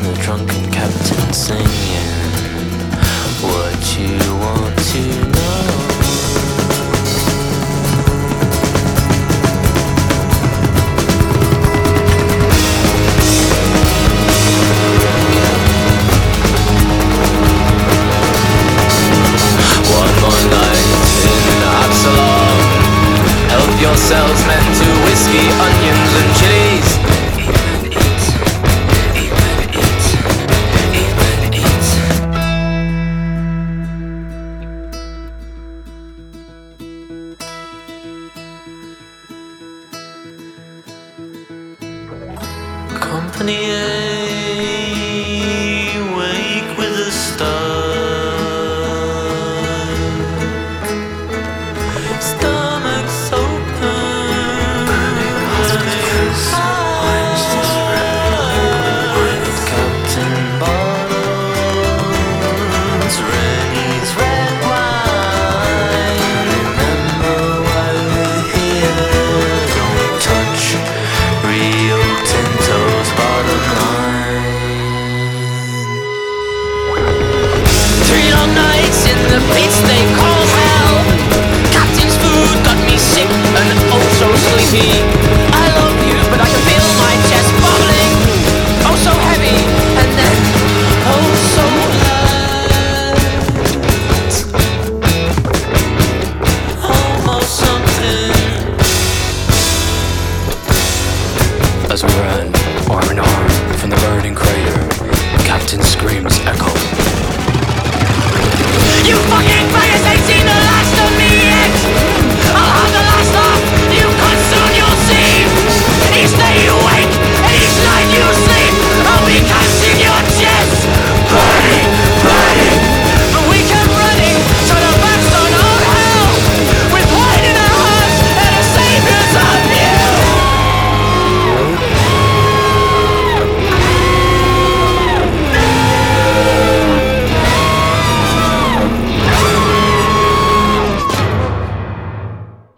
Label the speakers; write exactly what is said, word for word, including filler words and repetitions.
Speaker 1: the drunken captain singing what you want to know. One more night in Absalom. Help yourselves, men, to whiskey, onions and chilies. Company A, wake with a start. Stomachs open, panics hard. Captain Bottles, Rennie's red wine. Remember why we're here. Don't touch Rio Tinto's bottom line. Three long nights in the pits they call hell. Captain's food got me sick and oh so sleepy.